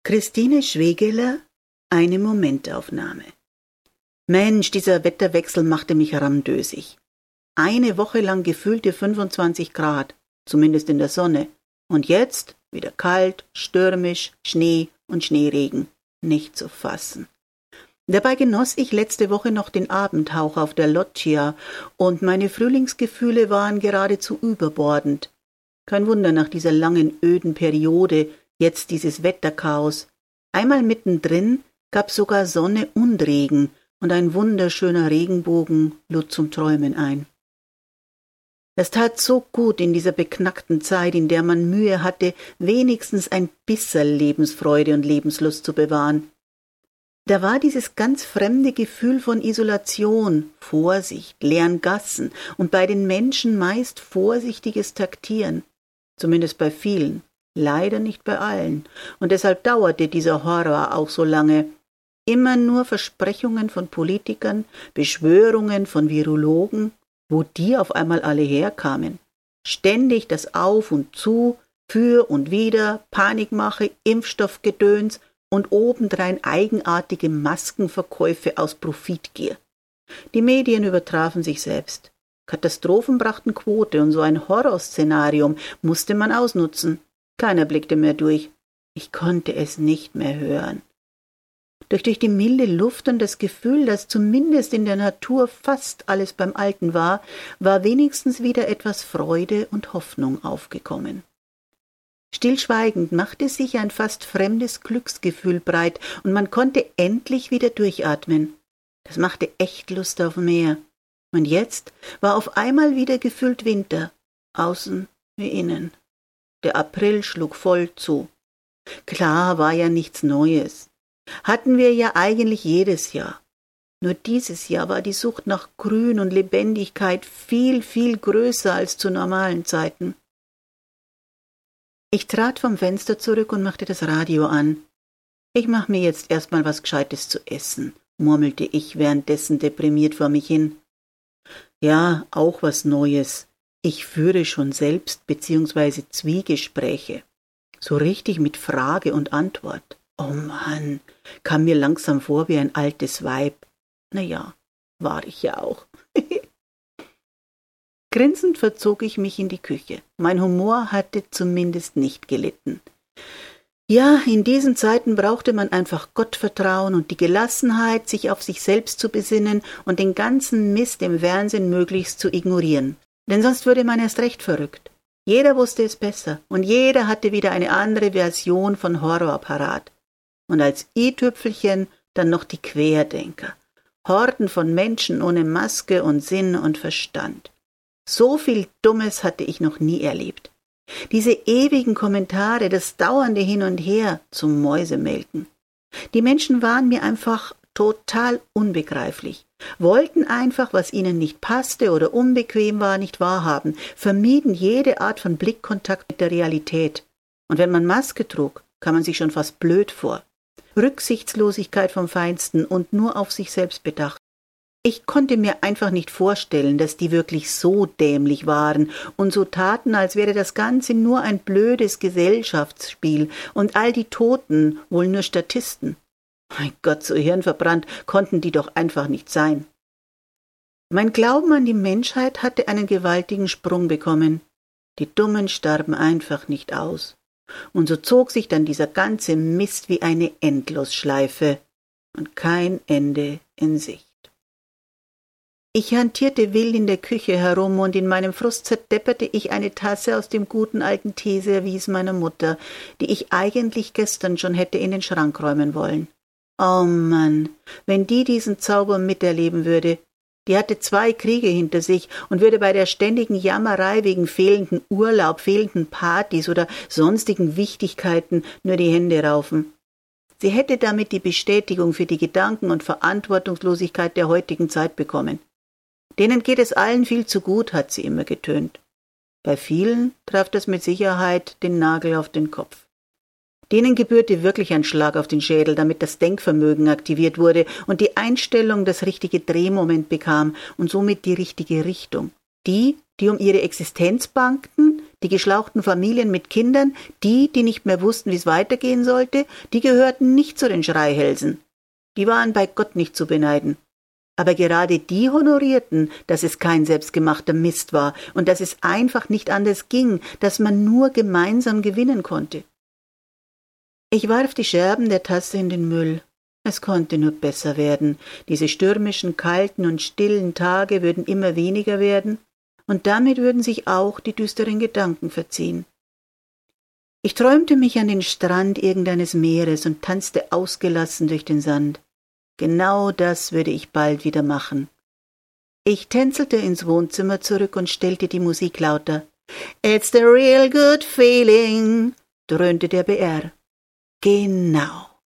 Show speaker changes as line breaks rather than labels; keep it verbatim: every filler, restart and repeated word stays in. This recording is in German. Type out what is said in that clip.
Christine Schwegeler, eine Momentaufnahme. Mensch, dieser Wetterwechsel machte mich rammdösig. Eine Woche lang gefühlte fünfundzwanzig Grad, zumindest in der Sonne. Und jetzt wieder kalt, stürmisch, Schnee und Schneeregen. Nicht zu fassen. Dabei genoss ich letzte Woche noch den Abendhauch auf der Loggia und meine Frühlingsgefühle waren geradezu überbordend. Kein Wunder nach dieser langen, öden Periode, jetzt dieses Wetterchaos. Einmal mittendrin gab sogar Sonne und Regen und ein wunderschöner Regenbogen lud zum Träumen ein. Es tat so gut in dieser beknackten Zeit, in der man Mühe hatte, wenigstens ein bisserl Lebensfreude und Lebenslust zu bewahren. Da war dieses ganz fremde Gefühl von Isolation, Vorsicht, leeren Gassen und bei den Menschen meist vorsichtiges Taktieren, zumindest bei vielen. Leider nicht bei allen. Und deshalb dauerte dieser Horror auch so lange. Immer nur Versprechungen von Politikern, Beschwörungen von Virologen, wo die auf einmal alle herkamen. Ständig das Auf und Zu, für und wider, Panikmache, Impfstoffgedöns und obendrein eigenartige Maskenverkäufe aus Profitgier. Die Medien übertrafen sich selbst. Katastrophen brachten Quote und so ein Horrorszenarium musste man ausnutzen. Keiner blickte mehr durch. Ich konnte es nicht mehr hören. Doch durch die milde Luft und das Gefühl, dass zumindest in der Natur fast alles beim Alten war, war wenigstens wieder etwas Freude und Hoffnung aufgekommen. Stillschweigend machte sich ein fast fremdes Glücksgefühl breit und man konnte endlich wieder durchatmen. Das machte echt Lust auf mehr. Und jetzt war auf einmal wieder gefühlt Winter, außen wie innen. Der April schlug voll zu. Klar, war ja nichts Neues. Hatten wir ja eigentlich jedes Jahr. Nur dieses Jahr war die Sucht nach Grün und Lebendigkeit viel, viel größer als zu normalen Zeiten. Ich trat vom Fenster zurück und machte das Radio an. Ich mach mir jetzt erstmal was Gescheites zu essen, murmelte ich währenddessen deprimiert vor mich hin. Ja, auch was Neues. Ich führe schon selbst bzw. Zwiegespräche. So richtig mit Frage und Antwort. Oh Mann, kam mir langsam vor wie ein altes Weib. Na ja, war ich ja auch. Grinsend verzog ich mich in die Küche. Mein Humor hatte zumindest nicht gelitten. Ja, in diesen Zeiten brauchte man einfach Gottvertrauen und die Gelassenheit, sich auf sich selbst zu besinnen und den ganzen Mist im Fernsehen möglichst zu ignorieren. Denn sonst würde man erst recht verrückt. Jeder wusste es besser und jeder hatte wieder eine andere Version von Horror parat. Und als i-Tüpfelchen dann noch die Querdenker. Horden von Menschen ohne Maske und Sinn und Verstand. So viel Dummes hatte ich noch nie erlebt. Diese ewigen Kommentare, das dauernde Hin und Her zum Mäusemelken. Die Menschen waren mir einfach total unbegreiflich, wollten einfach, was ihnen nicht passte oder unbequem war, nicht wahrhaben, vermieden jede Art von Blickkontakt mit der Realität. Und wenn man Maske trug, kam man sich schon fast blöd vor. Rücksichtslosigkeit vom Feinsten und nur auf sich selbst bedacht. Ich konnte mir einfach nicht vorstellen, dass die wirklich so dämlich waren und so taten, als wäre das Ganze nur ein blödes Gesellschaftsspiel und all die Toten wohl nur Statisten. Mein Gott, so hirnverbrannt konnten die doch einfach nicht sein. Mein Glauben an die Menschheit hatte einen gewaltigen Sprung bekommen. Die Dummen starben einfach nicht aus. Und so zog sich dann dieser ganze Mist wie eine Endlosschleife und kein Ende in Sicht. Ich hantierte wild in der Küche herum und in meinem Frust zerdepperte ich eine Tasse aus dem guten alten Teeservice meiner Mutter, die ich eigentlich gestern schon hätte in den Schrank räumen wollen. Oh Mann, wenn die diesen Zauber miterleben würde. Die hatte zwei Kriege hinter sich und würde bei der ständigen Jammerei wegen fehlenden Urlaub, fehlenden Partys oder sonstigen Wichtigkeiten nur die Hände raufen. Sie hätte damit die Bestätigung für die Gedanken- und Verantwortungslosigkeit der heutigen Zeit bekommen. Denen geht es allen viel zu gut, hat sie immer getönt. Bei vielen traf das mit Sicherheit den Nagel auf den Kopf. Denen gebührte wirklich ein Schlag auf den Schädel, damit das Denkvermögen aktiviert wurde und die Einstellung das richtige Drehmoment bekam und somit die richtige Richtung. Die, die um ihre Existenz bangten, Die geschlauchten Familien mit Kindern, die, die nicht mehr wussten, wie es weitergehen sollte, die gehörten nicht zu den Schreihälsen. Die waren bei Gott nicht zu beneiden. Aber gerade die honorierten, dass es kein selbstgemachter Mist war und dass es einfach nicht anders ging, dass man nur gemeinsam gewinnen konnte. Ich warf die Scherben der Tasse in den Müll. Es konnte nur besser werden. Diese stürmischen, kalten und stillen Tage würden immer weniger werden, und damit würden sich auch die düsteren Gedanken verziehen. Ich träumte mich an den Strand irgendeines Meeres und tanzte ausgelassen durch den Sand. Genau das würde ich bald wieder machen. Ich tänzelte ins Wohnzimmer zurück und stellte die Musik lauter. »It's the real good feeling«, dröhnte der B R. Genau.